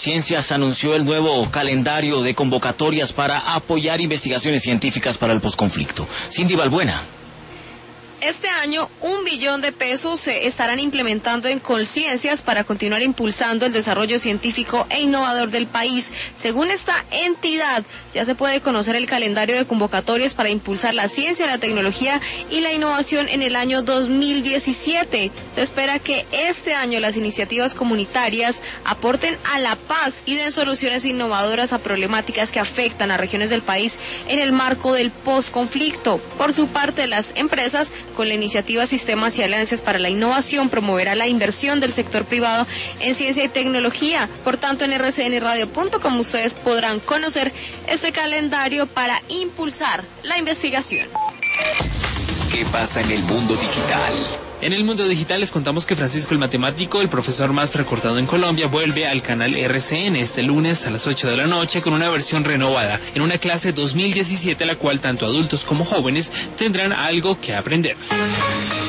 Ciencias anunció el nuevo calendario de convocatorias para apoyar investigaciones científicas para el posconflicto. Cindy Balbuena. Este año, 1 billón de pesos se estarán implementando en Colciencias para continuar impulsando el desarrollo científico e innovador del país. Según esta entidad, ya se puede conocer el calendario de convocatorias para impulsar la ciencia, la tecnología y la innovación en el año 2017. Se espera que este año las iniciativas comunitarias aporten a la paz y den soluciones innovadoras a problemáticas que afectan a regiones del país en el marco del posconflicto. Por su parte, las empresas, con la iniciativa Sistemas y Alianzas para la Innovación, promoverá la inversión del sector privado en ciencia y tecnología. Por tanto, en rcnradio.com ustedes podrán conocer este calendario para impulsar la investigación. ¿Qué pasa en el mundo digital? En el mundo digital les contamos que Francisco el Matemático, el profesor más recordado en Colombia, vuelve al canal RCN este lunes a las 8 de la noche con una versión renovada, en una clase 2017, la cual tanto adultos como jóvenes tendrán algo que aprender.